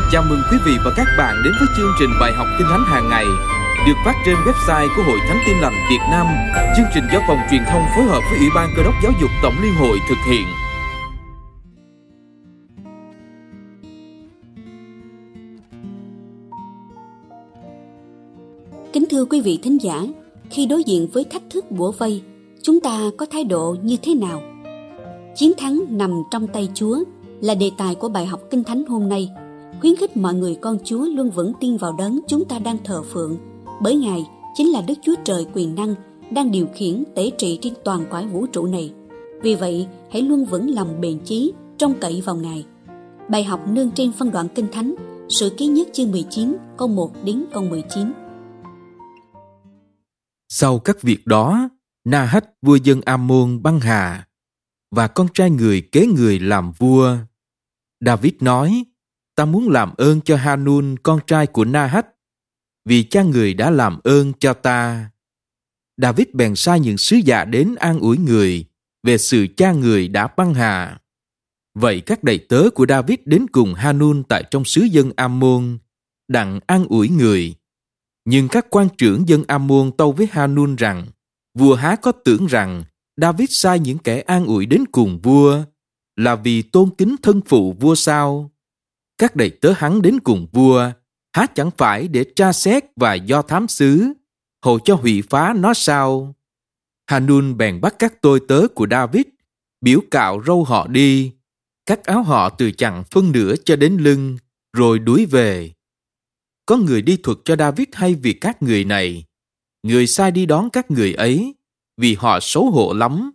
Chào mừng quý vị và các bạn đến với chương trình bài học Kinh Thánh hàng ngày được phát trên website của Hội Thánh Tin Lành Việt Nam. Chương trình do Phòng Truyền thông phối hợp với Ủy ban Cơ đốc Giáo dục Tổng Liên hội thực hiện. Kính thưa quý vị thính giả, khi đối diện với thách thức bủa vây, chúng ta có thái độ như thế nào? Chiến thắng nằm trong tay Chúa là đề tài của bài học Kinh Thánh hôm nay, khuyến khích mọi người con Chúa luôn vững tin vào đấng chúng ta đang thờ phượng, bởi Ngài chính là Đức Chúa Trời quyền năng đang điều khiển tể trị trên toàn cõi vũ trụ này. Vì vậy, hãy luôn vững lòng bền chí, trông cậy vào Ngài. Bài học nương trên phân đoạn Kinh Thánh, Sử Ký Nhất chương 19, câu 1 đến câu 19. Sau các việc đó, Na-hách vua dân Am-môn băng hà, và con trai người kế người làm vua. David nói: Ta muốn làm ơn cho Ha-nun con trai của Na-hách, vì cha người đã làm ơn cho ta. David bèn sai những sứ giả đến an ủi người về sự cha người đã băng hà. Vậy các đầy tớ của David đến cùng Ha-nun tại trong xứ dân Am-môn, đặng an ủi người. Nhưng các quan trưởng dân Am-môn tâu với Ha-nun rằng: Vua há có tưởng rằng David sai những kẻ an ủi đến cùng vua là vì tôn kính thân phụ vua sao? Các đầy tớ hắn đến cùng vua há chẳng phải để tra xét và do thám xứ, hầu cho hủy phá nó sao? Ha-nun bèn bắt các tôi tớ của David, biểu cạo râu họ đi, cắt áo họ từ chặn phân nửa cho đến lưng, rồi đuổi về. Có người đi thuật cho David hay việc các người này. Người sai đi đón các người ấy, vì họ xấu hổ lắm.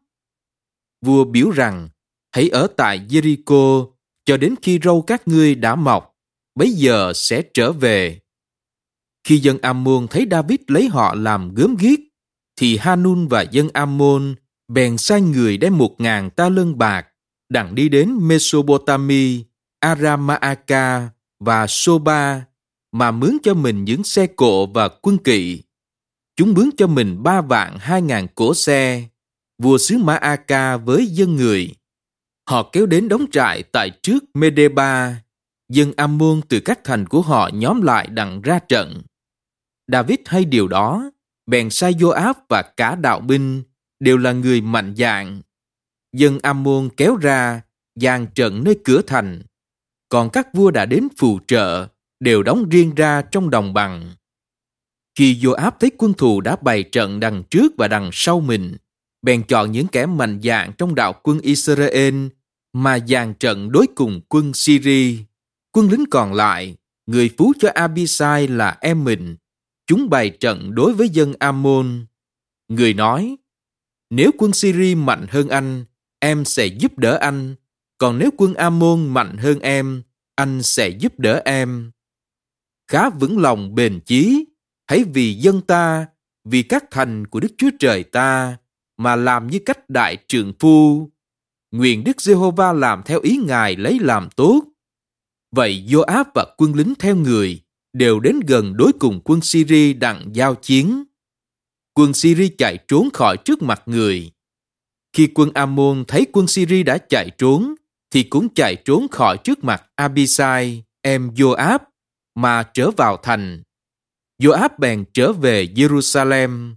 Vua biểu rằng: Hãy ở tại Jericho cho đến khi râu các ngươi đã mọc, bấy giờ sẽ trở về. Khi dân Am-môn thấy David lấy họ làm gớm ghiếc, thì Ha-nun và dân Am-môn bèn sai người đem 1.000 ta lân bạc, đặng đi đến Mesopotami, Aram-ma-aka và Soba, mà mướn cho mình những xe cộ và quân kỵ. Chúng mướn cho mình 3.200.000 cỗ xe. Vua xứ Ma-aka với dân người, họ kéo đến đóng trại tại trước Medeba. Dân Am-môn từ các thành của họ nhóm lại đặng ra trận. David hay điều đó, bèn sai Gio-áp và cả đạo binh, đều là người mạnh dạn. Dân Am-môn kéo ra, dàn trận nơi cửa thành. Còn các vua đã đến phù trợ, đều đóng riêng ra trong đồng bằng. Khi Gio-áp thấy quân thù đã bày trận đằng trước và đằng sau mình, bèn chọn những kẻ mạnh dạn trong đạo quân Israel mà dàn trận đối cùng quân Syri. Quân lính còn lại, người phú cho Abisai là em mình, chúng bày trận đối với dân Am-môn. Người nói: Nếu quân Syri mạnh hơn em sẽ giúp đỡ anh, còn nếu quân Am-môn mạnh hơn anh sẽ giúp đỡ em. Khá vững lòng bền chí, hãy vì dân ta, vì các thành của Đức Chúa Trời ta, mà làm như cách đại trượng phu. Nguyện Đức Giê-hô-va làm theo ý Ngài lấy làm tốt. Vậy Gio-áp và quân lính theo người đều đến gần đối cùng quân Syri đặng giao chiến. Quân Syri chạy trốn khỏi trước mặt người. Khi quân Am-môn thấy quân Syri đã chạy trốn, thì cũng chạy trốn khỏi trước mặt Abisai, em Gio-áp, mà trở vào thành. Gio-áp bèn trở về Jerusalem.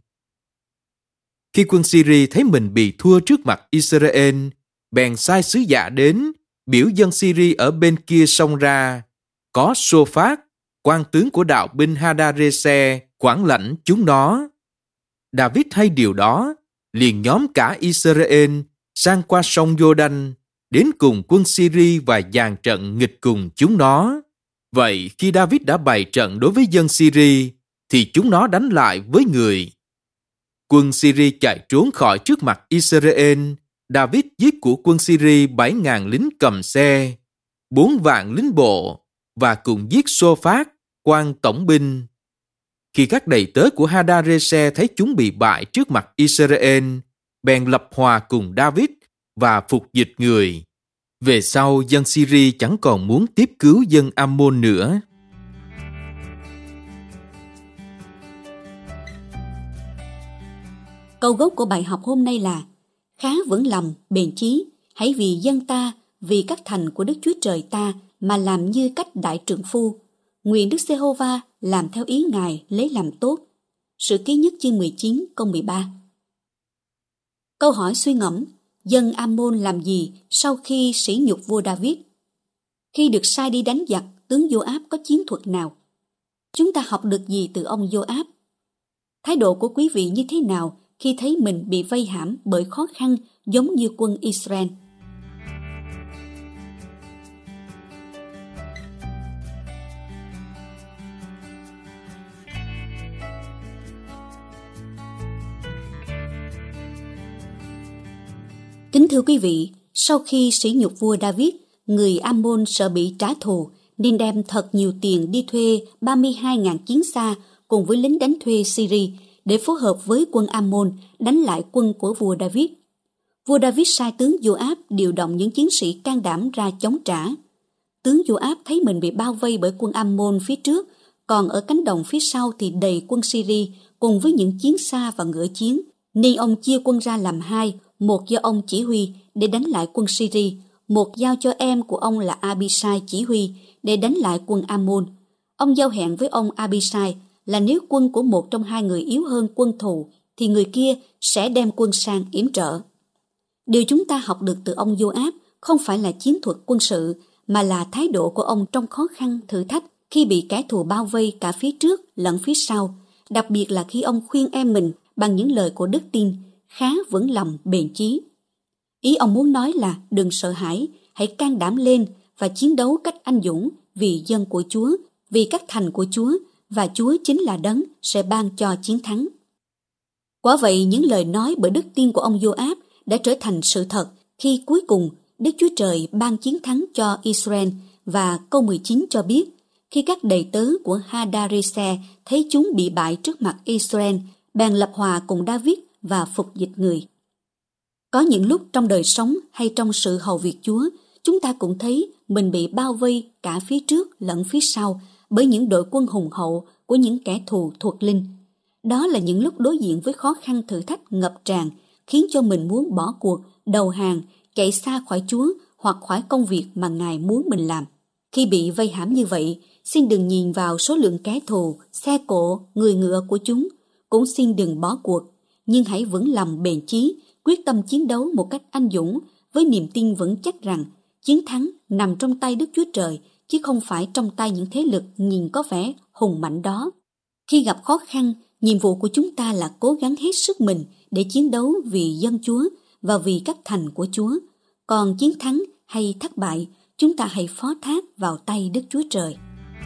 Khi quân Syri thấy mình bị thua trước mặt Israel, bèn sai sứ giả đến, biểu dân Syri ở bên kia sông ra. Có Sô-phát, quan tướng của đạo binh Hadareser, quản lãnh chúng nó. David hay điều đó, liền nhóm cả Israel sang qua sông Giô-đanh, đến cùng quân Syri và dàn trận nghịch cùng chúng nó. Vậy khi David đã bày trận đối với dân Syri, thì chúng nó đánh lại với người. Quân Syri chạy trốn khỏi trước mặt Israel. David giết của quân Syri 7.000 lính cầm xe, 4 vạn lính bộ, và cùng giết Sô-phát, quan tổng binh. Khi các đầy tớ của Hadareser thấy chúng bị bại trước mặt Israel, bèn lập hòa cùng David và phục dịch người. Về sau, dân Syri chẳng còn muốn tiếp cứu dân Am-môn nữa. Câu gốc của bài học hôm nay là: Khá vững lòng, bền chí, hãy vì dân ta, vì các thành của Đức Chúa Trời ta mà làm như cách đại trượng phu. Nguyện Đức Giê-hô-va làm theo ý Ngài lấy làm tốt. Sử Ký Nhất chương 19 câu 13. Câu hỏi suy ngẫm: dân Am-môn làm gì sau khi sỉ nhục vua David? Khi được sai đi đánh giặc, tướng Giô-áp có chiến thuật nào? Chúng ta học được gì từ ông Giô-áp? Thái độ của quý vị như thế nào khi thấy mình bị vây hãm bởi khó khăn giống như quân Israel? Kính thưa quý vị, sau khi sỉ nhục vua David, người Am-môn sợ bị trả thù nên đem thật nhiều tiền đi thuê 32.000 chiến xa cùng với lính đánh thuê Syria để phối hợp với quân Am-môn đánh lại quân của vua David. Vua David sai tướng Giô-áp điều động những chiến sĩ can đảm ra chống trả. Tướng Giô-áp thấy mình bị bao vây bởi quân Am-môn phía trước, còn ở cánh đồng phía sau thì đầy quân Syria cùng với những chiến xa và ngựa chiến, nên ông chia quân ra làm hai, một do ông chỉ huy để đánh lại quân Syria, một giao cho em của ông là Abishai chỉ huy để đánh lại quân Am-môn. Ông giao hẹn với ông Abishai là nếu quân của một trong hai người yếu hơn quân thù thì người kia sẽ đem quân sang yểm trợ. Điều chúng ta học được từ ông Giô-áp không phải là chiến thuật quân sự mà là thái độ của ông trong khó khăn thử thách khi bị kẻ thù bao vây cả phía trước lẫn phía sau, đặc biệt là khi ông khuyên em mình bằng những lời của đức tin: khá vững lòng bền chí. Ý ông muốn nói là đừng sợ hãi, hãy can đảm lên và chiến đấu cách anh dũng vì dân của Chúa, vì các thành của Chúa, và Chúa chính là đấng sẽ ban cho chiến thắng. Quả vậy, những lời nói bởi đức tin của ông Giô-áp đã trở thành sự thật khi cuối cùng Đức Chúa Trời ban chiến thắng cho Israel, và câu 19 cho biết, khi các đầy tớ của Hadarezer thấy chúng bị bại trước mặt Israel, bèn lập hòa cùng David và phục dịch người. Có những lúc trong đời sống hay trong sự hầu việc Chúa, chúng ta cũng thấy mình bị bao vây cả phía trước lẫn phía sau bởi những đội quân hùng hậu của những kẻ thù thuộc linh. Đó là những lúc đối diện với khó khăn thử thách ngập tràn, khiến cho mình muốn bỏ cuộc, đầu hàng, chạy xa khỏi Chúa hoặc khỏi công việc mà Ngài muốn mình làm. Khi bị vây hãm như vậy, xin đừng nhìn vào số lượng kẻ thù, xe cộ, người ngựa của chúng. Cũng xin đừng bỏ cuộc, nhưng hãy vững lòng bền chí, quyết tâm chiến đấu một cách anh dũng với niềm tin vững chắc rằng chiến thắng nằm trong tay Đức Chúa Trời chứ không phải trong tay những thế lực nhìn có vẻ hùng mạnh đó. Khi gặp khó khăn, nhiệm vụ của chúng ta là cố gắng hết sức mình để chiến đấu vì dân Chúa và vì các thành của Chúa. Còn chiến thắng hay thất bại, chúng ta hãy phó thác vào tay Đức Chúa Trời.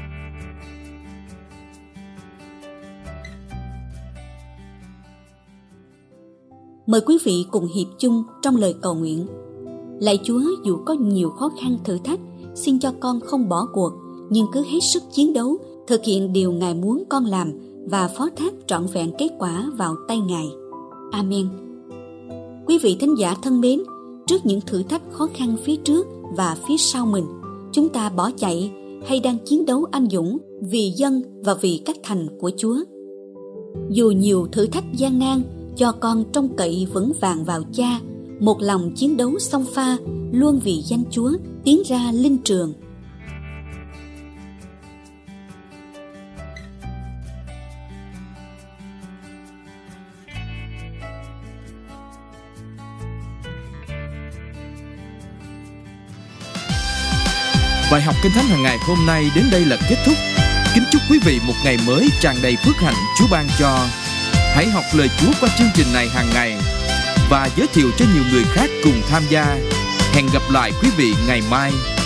Mời quý vị cùng hiệp chung trong lời cầu nguyện. Lạy Chúa, dù có nhiều khó khăn thử thách, xin cho con không bỏ cuộc, nhưng cứ hết sức chiến đấu, thực hiện điều Ngài muốn con làm và phó thác trọn vẹn kết quả vào tay Ngài. Amen. Quý vị thính giả thân mến, trước những thử thách khó khăn phía trước và phía sau mình, chúng ta bỏ chạy hay đang chiến đấu anh dũng vì dân và vì các thành của Chúa? Dù nhiều thử thách gian nan, cho con trông cậy vững vàng vào Cha, một lòng chiến đấu song pha, luôn vì danh Chúa tiến ra linh trường. Bài học Kinh Thánh hàng ngày hôm nay đến đây là kết thúc. Kính chúc quý vị một ngày mới tràn đầy phước hạnh Chúa ban cho. Hãy học lời Chúa qua chương trình này hàng ngày và giới thiệu cho nhiều người khác cùng tham gia. Hẹn gặp lại quý vị ngày mai.